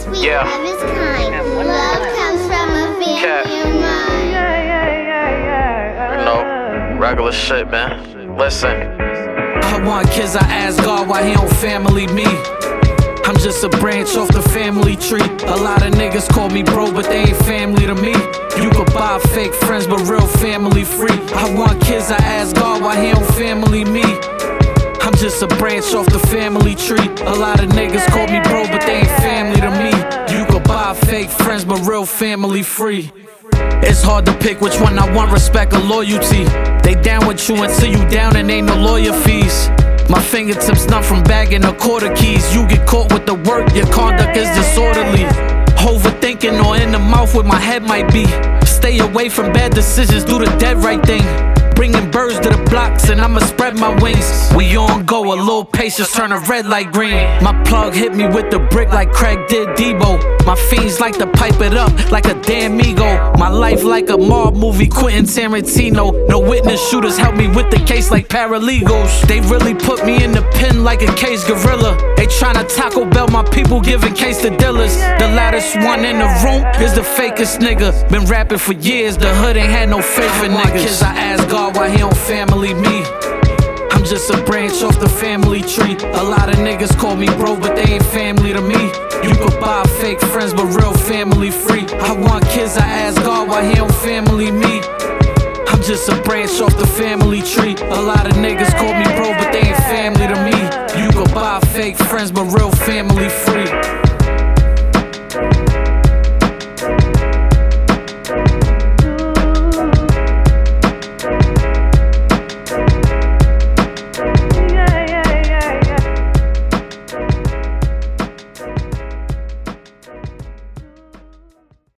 sweet, Yeah. love is kind. Love comes from a family of mine. You know, regular shit, man. Listen. I want kids, I ask God why he don't family me. I'm just a branch off the family tree. A lot of niggas call me bro, but they ain't family to me. You could buy fake friends, but real family free. I want kids, I ask God why he don't family me. I'm just a branch off the family tree. A lot of niggas call me bro, but they ain't family to me. You could buy fake friends, but real family free. It's hard to pick which one I want, respect or loyalty. They down with you until you down and ain't no lawyer fees. My fingertips numb from bagging the quarter keys. You get caught with the work, your conduct is disorderly. Overthinking or in the mouth where my head might be. Stay away from bad decisions, do the dead right thing. Bringing birds to the blocks and I'ma spread my wings. We on go, a little patience turn a red like green. My plug hit me with the brick like Craig did Debo. My fiends like to pipe it up like a damn ego. My life like a mob movie, Quentin Tarantino. No witness shooters help me with the case like paralegals. They really put me in the pen like a case gorilla. They tryna Taco Bell my people, giving case to dealers. The loudest one in the room is the fakest nigga. Been rapping for years, the hood ain't had no faith in niggas. I ask God why he don't family me. I'm just a branch off the family tree. A lot of niggas call me bro, but they ain't family to me. You could buy fake friends, but real family free. I want kids, I ask God why he don't family me. I'm just a branch off the family tree. A lot of niggas call me bro, but they ain't family to me. You could buy fake friends, but real family free.